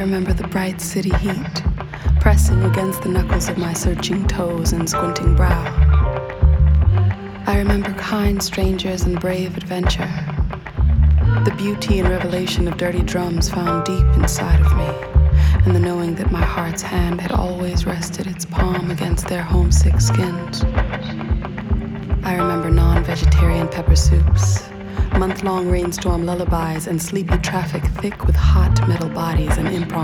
I remember the bright city heat pressing against the knuckles of my searching toes and squinting brow. I remember kind strangers and brave adventure, the beauty and revelation of dirty drums found deep inside of me, and the knowing that my heart's hand had always rested its palm against their homesick skins. I remember non-vegetarian pepper soups, month-long rainstorm lullabies, and sleepy traffic thick with hot metal bodies and impromptu